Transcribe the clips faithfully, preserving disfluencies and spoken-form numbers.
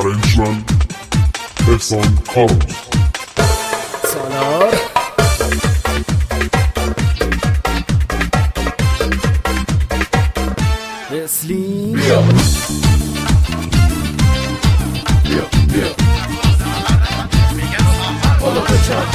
Arrangement احسان کاروس. سالار اسلیم بیا بیا بیا حالا بچرد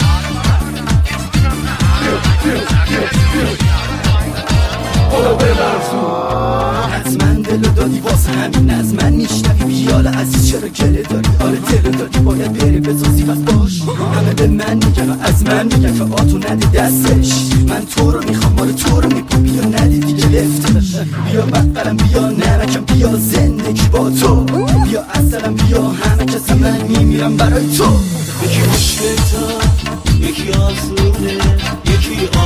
بیا بیا بیا بیا حالا ببرزون. حتما دلو دادی واسه همین از من نیشنوی بیال عزیز چرا گله داری؟ آره دلو داری باید بری بزازی پس باش. همه به من میگن و از من میگن که آتو نده دستش. من تو رو میخوام مال تو رو میپون بیا ندی دیگه لفتش. بیا بقرم بیا نمکم بیا زندگی با تو. بیا اصلم بیا همه کس من میمیرم برای تو. یکی مشکل تا یکی آسونه یکی